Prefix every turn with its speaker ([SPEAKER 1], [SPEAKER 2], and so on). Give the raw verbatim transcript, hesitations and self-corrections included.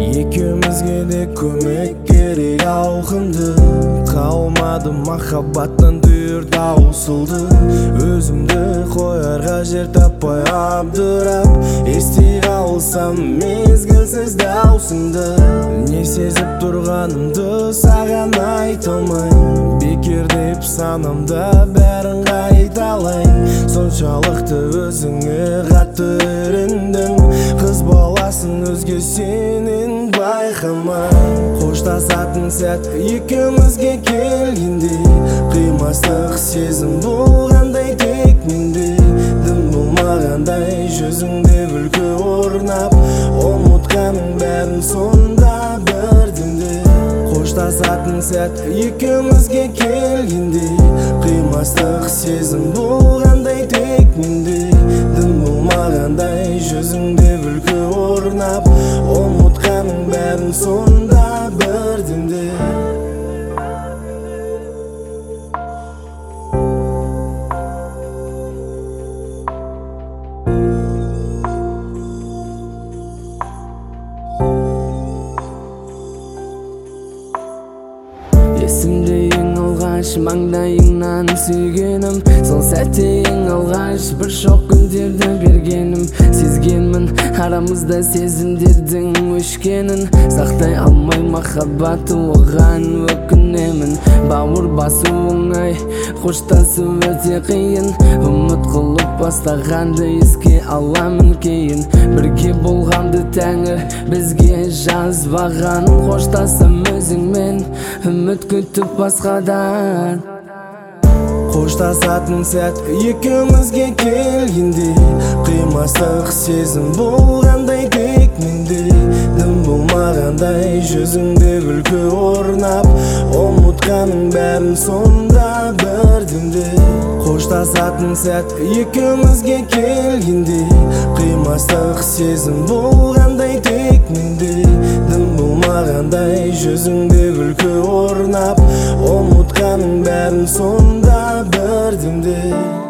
[SPEAKER 1] Ekimizge de kömek gerek auqundu. Kalmadı mahabbattan duyur tausıldı. Özümdü koyarga jer tapay abdurap. Esti kalsam mezgilsiz dausыңды. Ne sezip turganımdı sagan aytolmayım. Bekер деп санамда бәрін қайталайын. Соншалықты өзіңе қатты үйрендім. Қыз баласын өзге сенен байқамай. Қоштасатын сәт екеумізге келгенде, қимастық сезім болғандай тек менде. Дым болмағандай жүзіңде күлкі орнап, ұмытқаның бәрін сонда бірдімде. Қоштасатын сәт екеумізге келгенде, қимастық сезім болғандай тек менде. Дым болмағандай жүзіңде күлкі орнап, ұмытқаның бәрін сонда бірдімде.
[SPEAKER 2] Есімде ең алғаш маңдайыңнан сүйгенім, сол сәтте ең алғаш бір шоқ гүлдерді бергенім. Сезгенмін арамызда сезімдердің өшкенін, сақтай алмай махаббатты оған өкінемін. Бауыр басу оңай, қоштасу өте қиын, үміт қылып бастағанды еске аламын кейін. Бірге болғанды тәңір бізге жазбаған, қоштасам өзіңмен үміт күтіп басқадан.
[SPEAKER 1] Қоштасатын сәт екеумізге келгенде, қимастық сезім болғандай тек менде. Дым болмағандай жүзіңде күлкі орнап, ұмытқаның бәрін сонда бірдімде. Қоштасатын сәт екеумізге келгенде, қимастық сезім болғандай тек менде. Дым болмағандай жүзіңде күлкі орнап, ұмытқаның бәрін сонда бірдімде.